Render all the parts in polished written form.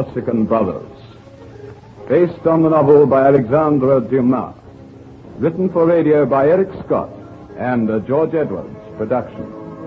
Corsican Brothers, based on the novel by Alexandre Dumas, written for radio by Eric Scott and a George Edwards production.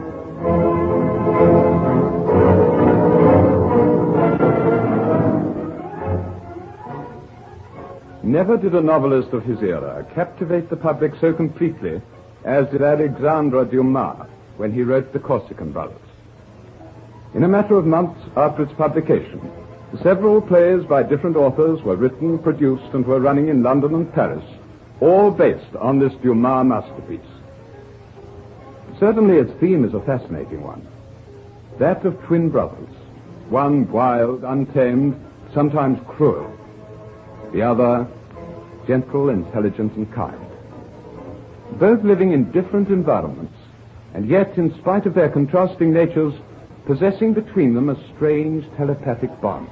Never did a novelist of his era captivate the public so completely as did Alexandre Dumas when he wrote The Corsican Brothers. In a matter of months after its publication, several plays by different authors were written, produced, and were running in London and Paris, all based on this Dumas masterpiece. Certainly its theme is a fascinating one, that of twin brothers, one wild, untamed, sometimes cruel, the other gentle, intelligent, and kind. Both living in different environments, and yet, in spite of their contrasting natures, possessing between them a strange telepathic bond.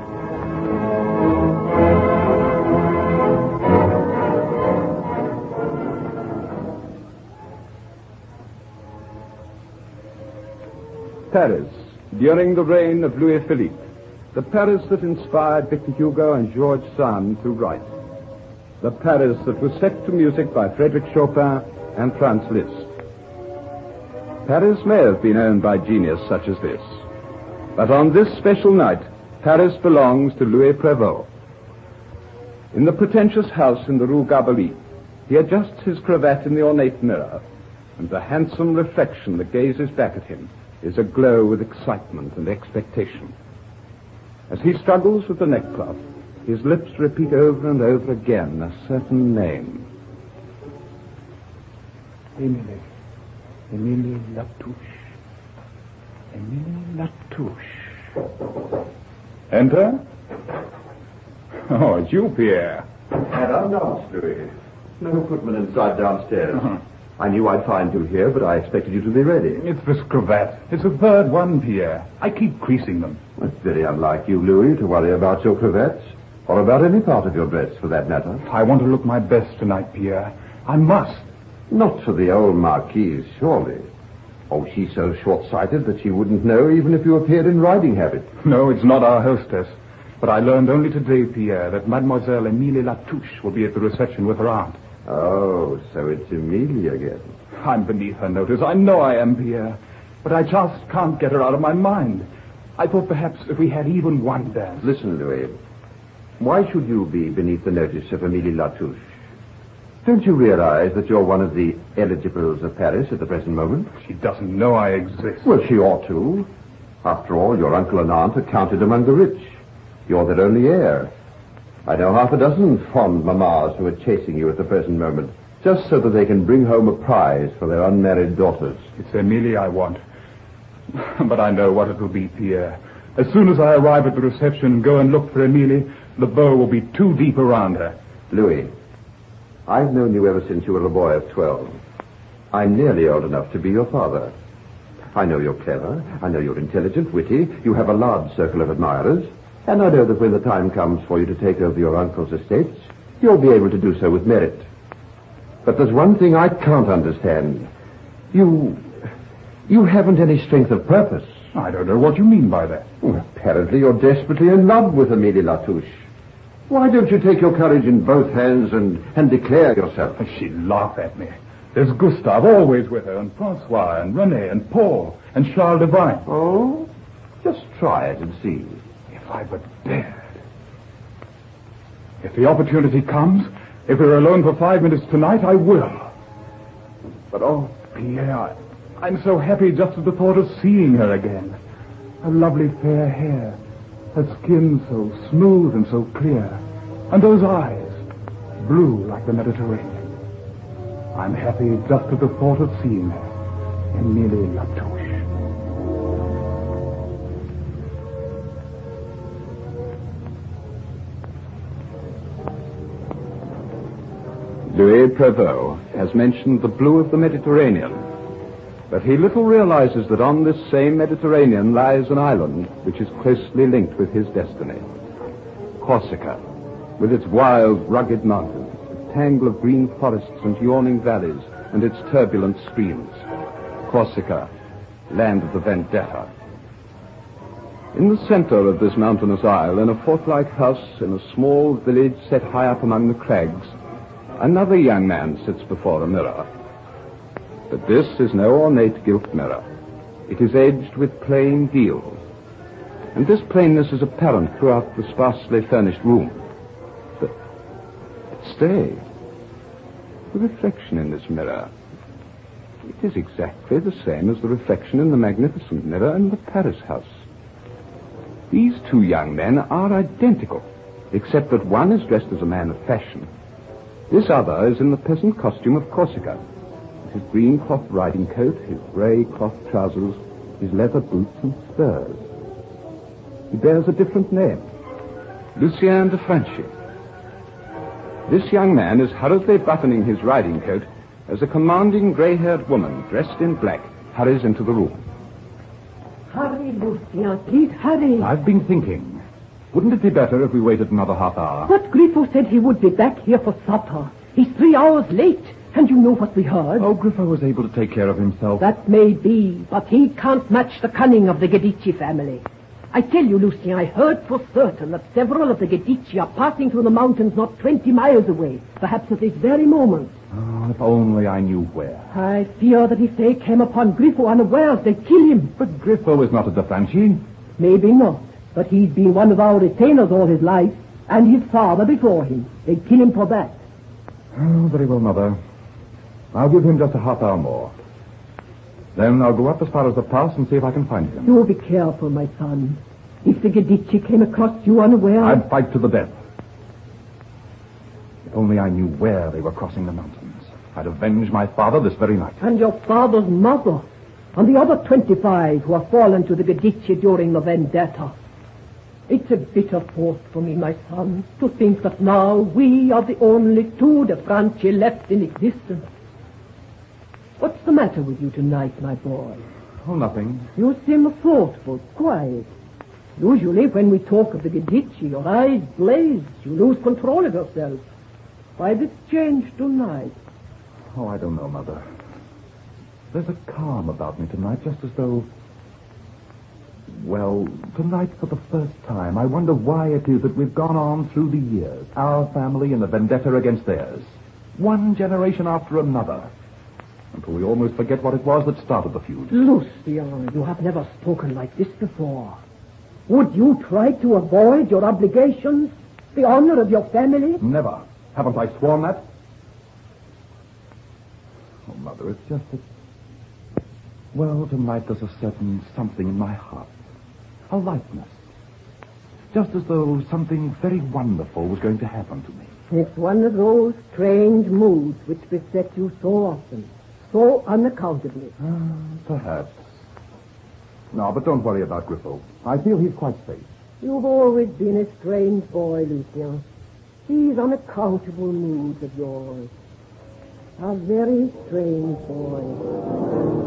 Paris, during the reign of Louis Philippe, the Paris that inspired Victor Hugo and Georges Sand to write, the Paris that was set to music by Frédéric Chopin and Franz Liszt. Paris may have been owned by genius such as this, but on this special night, Paris belongs to Louis Prévost. In the pretentious house in the Rue Gabalis, he adjusts his cravat in the ornate mirror, and the handsome reflection that gazes back at him is aglow with excitement and expectation. As he struggles with the neckcloth, his lips repeat over and over again a certain name. Émilie Latouche. Émilie Latouche. Enter. Oh, it's you, Pierre. And unannounced, Louis. No footman inside downstairs. I knew I'd find you here, but I expected you to be ready. It's this cravat. It's the third one, Pierre. I keep creasing them. It's very unlike you, Louis, to worry about your cravats, or about any part of your dress, for that matter. I want to look my best tonight, Pierre. I must. Not for the old Marquise, surely. Oh, she's so short-sighted that she wouldn't know even if you appeared in riding habit. No, it's not our hostess. But I learned only today, Pierre, that Mademoiselle Émilie Latouche will be at the reception with her aunt. Oh, so it's Emilie again. I'm beneath her notice. I know I am, Pierre. But I just can't get her out of my mind. I thought perhaps if we had even one dance. Listen, Louis. Why should you be beneath the notice of Émilie Latouche? Don't you realize that you're one of the eligibles of Paris at the present moment? She doesn't know I exist. Well, she ought to. After all, your uncle and aunt are counted among the rich. You're their only heir. I know half a dozen fond mammas who are chasing you at the present moment, just so that they can bring home a prize for their unmarried daughters. It's Émilie I want. But I know what it will be, Pierre. As soon as I arrive at the reception and go and look for Émilie, the bow will be too deep around her. Louis, I've known you ever since you were a boy of 12. I'm nearly old enough to be your father. I know you're clever. I know you're intelligent, witty. You have a large circle of admirers. And I know that when the time comes for you to take over your uncle's estates, you'll be able to do so with merit. But there's one thing I can't understand. You haven't any strength of purpose. I don't know what you mean by that. Well, apparently you're desperately in love with Émilie Latouche. Why don't you take your courage in both hands and declare yourself? She'd laugh at me. There's Gustave always with her, and Francois, and René, and Paul, and Charles Devine. Oh? Just try it and see. If I but dared. If the opportunity comes, if we're alone for 5 minutes tonight, I will. But, oh, Pierre, I'm so happy just at the thought of seeing her again. Her lovely fair hair, her skin so smooth and so clear, and those eyes, blue like the Mediterranean. I'm happy just at the thought of seeing her, Émilie Latouche. Louis Prévost has mentioned the blue of the Mediterranean, but he little realizes that on this same Mediterranean lies an island which is closely linked with his destiny. Corsica, with its wild, rugged mountains, its tangle of green forests and yawning valleys, and its turbulent streams. Corsica, land of the Vendetta. In the center of this mountainous isle, in a fort-like house in a small village set high up among the crags, another young man sits before a mirror. But this is no ornate gilt mirror. It is edged with plain deal. And this plainness is apparent throughout the sparsely furnished room. But stay. The reflection in this mirror. It is exactly the same as the reflection in the magnificent mirror in the Paris house. These two young men are identical, except that one is dressed as a man of fashion. This other is in the peasant costume of Corsica. His green cloth riding coat, his grey cloth trousers, his leather boots and spurs. He bears a different name, Lucien de Franchi. This young man is hurriedly buttoning his riding coat as a commanding grey-haired woman dressed in black hurries into the room. Hurry, Lucien, please hurry. I've been thinking. Wouldn't it be better if we waited another half hour? But Griffo said he would be back here for supper. He's 3 hours late, and you know what we heard. Oh, Griffo was able to take care of himself. That may be, but he can't match the cunning of the Gedici family. I tell you, Lucien, I heard for certain that several of the Gedici are passing through the mountains not 20 miles away, perhaps at this very moment. Oh, if only I knew where. I fear that if they came upon Griffo unawares, they'd kill him. But Griffo is not a de Franchi. Maybe not, but he's been one of our retainers all his life, and his father before him. They'd kill him for that. Oh, very well, Mother. I'll give him just a half hour more. Then I'll go up as far as the pass and see if I can find him. Do be careful, my son. If the Gedici came across you unaware... I'd fight to the death. If only I knew where they were crossing the mountains. I'd avenge my father this very night. And your father's mother. And the other 25 who have fallen to the Gedici during the vendetta. It's a bitter thought for me, my son, to think that now we are the only two de Franchi left in existence. What's the matter with you tonight, my boy? Oh, nothing. You seem thoughtful, quiet. Usually when we talk of the Gedici, your eyes blaze. You lose control of yourself. Why this change tonight? Oh, I don't know, Mother. There's a calm about me tonight, just as though... Well, tonight for the first time, I wonder why it is that we've gone on through the years. Our family in the vendetta against theirs. One generation after another. Until we almost forget what it was that started the feud. Lucien, you have never spoken like this before. Would you try to avoid your obligations? The honor of your family? Never. Haven't I sworn that? Oh, Mother, it's just that... Well, tonight there's a certain something in my heart. A lightness. Just as though something very wonderful was going to happen to me. It's one of those strange moods which beset you so often. So unaccountably. Perhaps. No, but don't worry about Griffo. I feel he's quite safe. You've always been a strange boy, Lucien. These unaccountable moods of yours. A very strange boy.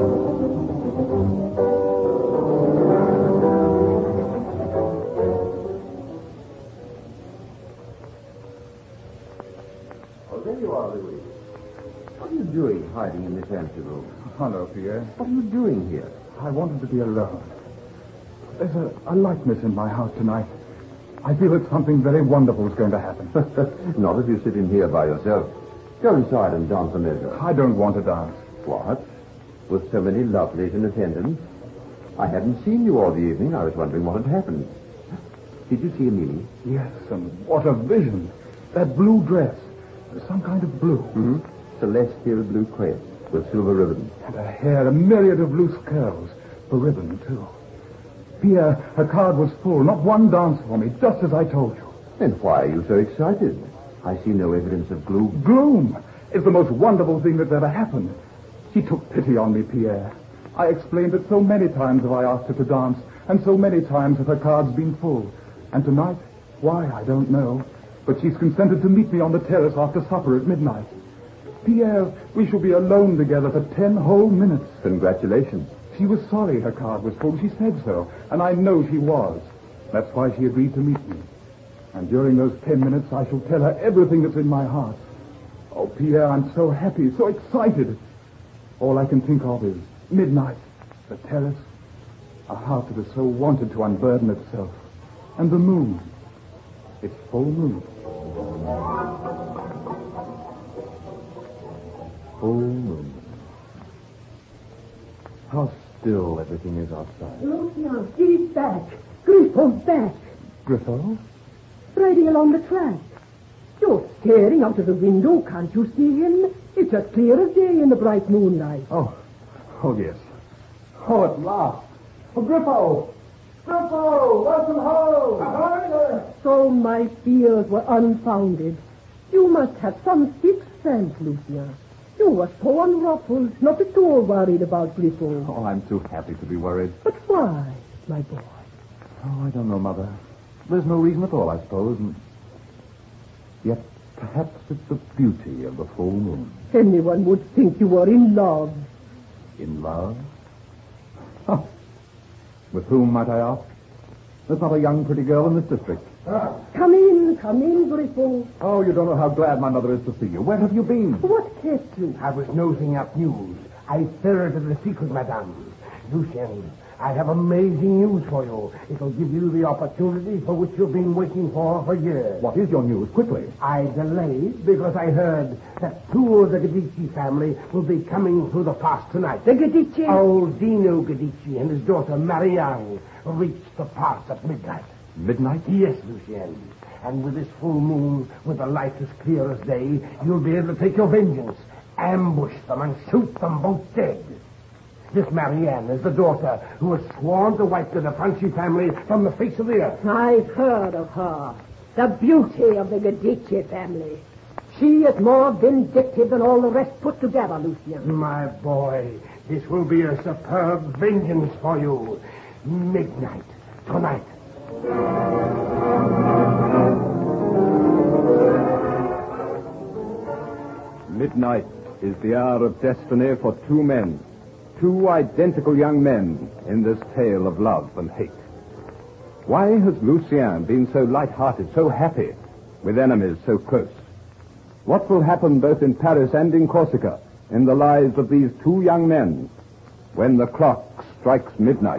Oh, there you are, Louis. What are you doing hiding in this empty room? Hello, Pierre. What are you doing here? I wanted to be alone. There's a lightness in my heart tonight. I feel that something very wonderful is going to happen. Not if you sit in here by yourself. Go inside and dance a measure. I don't want to dance. What? With so many lovelies in attendance? I hadn't seen you all the evening. I was wondering what had happened. Did you see Amelie? Yes, and what a vision. That blue dress. Some kind of blue. Mm-hmm. Celestial blue crepe with silver ribbon. And her hair, a myriad of loose curls. The ribbon, too. Pierre, her card was full. Not one dance for me, just as I told you. Then why are you so excited? I see no evidence of gloom. Gloom is the most wonderful thing that's ever happened. She took pity on me, Pierre. I explained that so many times have I asked her to dance, and so many times have her cards been full. And tonight, why, I don't know. But she's consented to meet me on the terrace after supper at midnight. Pierre, we shall be alone together for 10 whole minutes. Congratulations. She was sorry her card was full. She said so, and I know she was. That's why she agreed to meet me. And during those 10 minutes, I shall tell her everything that's in my heart. Oh, Pierre, I'm so happy, so excited. All I can think of is midnight, the terrace, A heart that has so wanted to unburden itself. And the moon. It's full moon. Full moon. How still everything is outside. Lucien, he's back. Griffo's back. Griffo? Riding along the track. You're staring out of the window. Can't you see him? It's as clear as day in the bright moonlight. Oh, yes. Oh, at last. Oh, Griffo! Griffo! Welcome home! So my fears were unfounded. You must have some sixth sense, Lucien. You were so unruffled, not at all worried about Griffo. Oh, I'm too happy to be worried. But why, my boy? Oh, I don't know, Mother. There's no reason at all, I suppose. And yet, perhaps it's the beauty of the full moon. Anyone would think you were in love. In love? Oh. With whom, might I ask? There's not a young, pretty girl in this district. Come in, Griffo. Oh, you don't know how glad my mother is to see you. Where have you been? What kept you? I was nosing up news. I ferreted the secret, madame. Lucien, I have amazing news for you. It'll give you the opportunity for which you've been waiting for years. What is your news? Quickly. I delayed because I heard that two of the Gadici family will be coming through the pass tonight. The Gadici? Old Dino Gadici and his daughter Marianne reached the pass at midnight. Midnight? Yes, Lucien. And with this full moon, with the light as clear as day, you'll be able to take your vengeance, ambush them, and shoot them both dead. This Marianne is the daughter who has sworn to wipe the Franchi family from the face of the earth. I've heard of her. The beauty of the Gadici family. She is more vindictive than all the rest put together, Lucien. My boy, this will be a superb vengeance for you. Midnight, tonight. Midnight is the hour of destiny for two men. Two identical young men in this tale of love and hate. Why has Lucien been so light-hearted, so happy, with enemies so close? What will happen both in Paris and in Corsica in the lives of these two young men when the clock strikes midnight?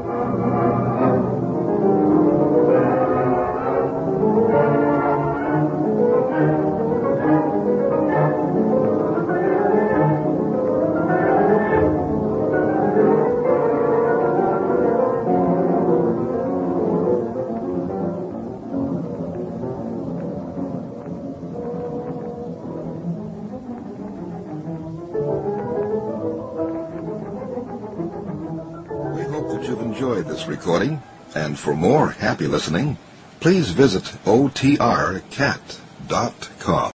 You've enjoyed this recording, and for more happy listening, please visit otrcat.com.